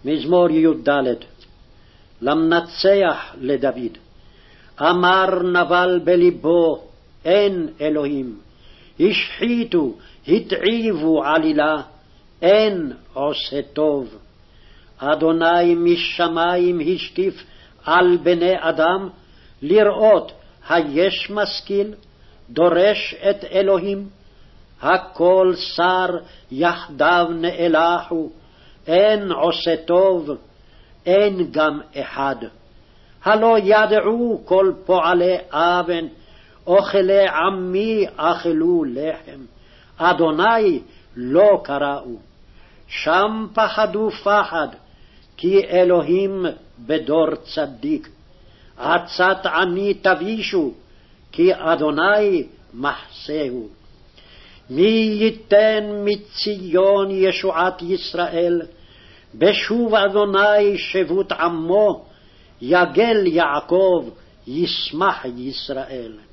מזמור י"ד. למנצח לדוד. אמר נבל בלבו, אין אלוהים. השחיתו, התעיבו עלילה, אין עושה טוב. אדוני משמים השקיף על בני אדם, לראות היש משכיל, דורש את אלוהים. הכל שר יחדיו נאלחו, אין עושה טוב, אין גם אחד. הלא ידעו כל פועלי אבן, אוכלי עמי אכלו לחם, אדוני לא קראו. שם פחדו פחד, כי אלוהים בדור צדיק. עצת עני תבישו, כי אדוני מחסהו. מי ייתן מציון ישועת ישראל, בשוב אדוני שבות עמו, יגל יעקב, ישמח ישראל.